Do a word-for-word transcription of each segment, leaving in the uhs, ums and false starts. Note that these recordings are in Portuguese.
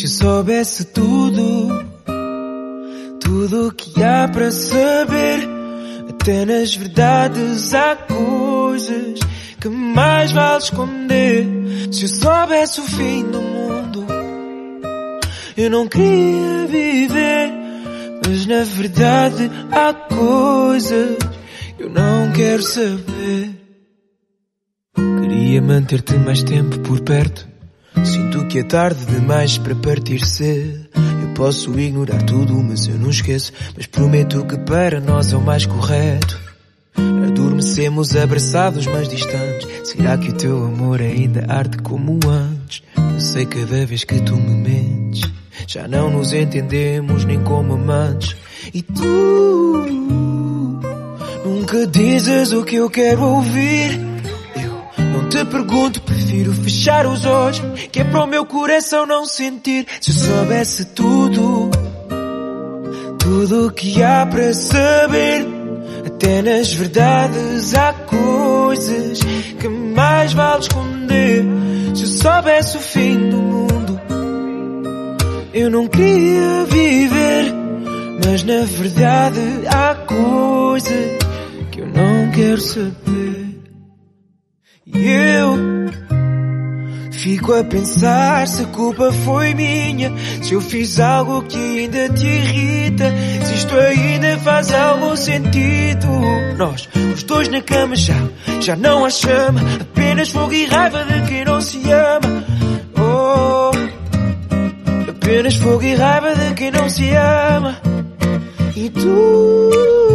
soubesse tudo, tudo o que há para saber, até nas verdades há coisas que mais vale esconder. Se eu soubesse o fim do mundo, eu não queria viver, mas na verdade há coisas que eu não quero saber. Queria manter-te mais tempo por perto, sinto que é tarde demais para partir cedo. Eu posso ignorar tudo, mas eu não esqueço, mas prometo que para nós é o mais correto. Adormecemos abraçados mas distantes. Será que o teu amor ainda arde como antes? Eu sei cada vez que tu me mentes, já não nos entendemos nem como amantes. E tu nunca dizes o que eu quero ouvir. Eu não te pergunto, prefiro fechar os olhos, que é para o meu coração não sentir. Se eu soubesse tudo, tudo o que há para saber, até nas verdades há coisas que mais vale esconder. Se eu soubesse o fim do mundo, eu não queria viver, mas na verdade há coisas que eu não quero saber. E eu fico a pensar se a culpa foi minha, se eu fiz algo que ainda te irrita, se isto ainda faz algum sentido. Nós, os dois na cama já, já não há chama, apenas fogo e raiva de quem não se ama. Oh, apenas fogo e raiva de quem não se ama. E tu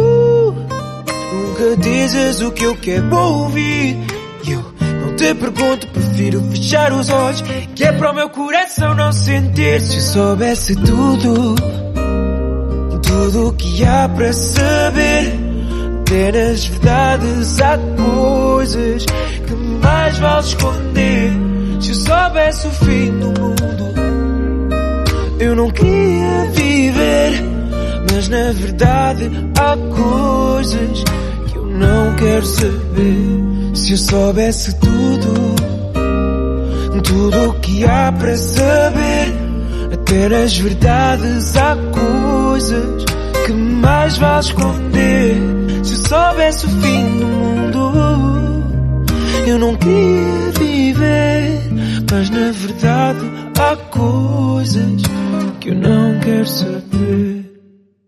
nunca dizes o que eu quero ouvir. E eu não te pergunto, prefiro fechar os olhos, que é para o meu coração não sentir. Se eu soubesse tudo, tudo o que há para saber, até nas verdades há coisas que mais vale esconder. Se eu soubesse o fim do mundo, eu não queria viver, mas na verdade há coisas que eu não quero saber. Se eu soubesse tudo, tudo o que há para saber, até nas verdades há coisas que mais vale esconder. Se eu soubesse o fim do mundo, eu não queria viver, mas na verdade há coisas que eu não quero saber.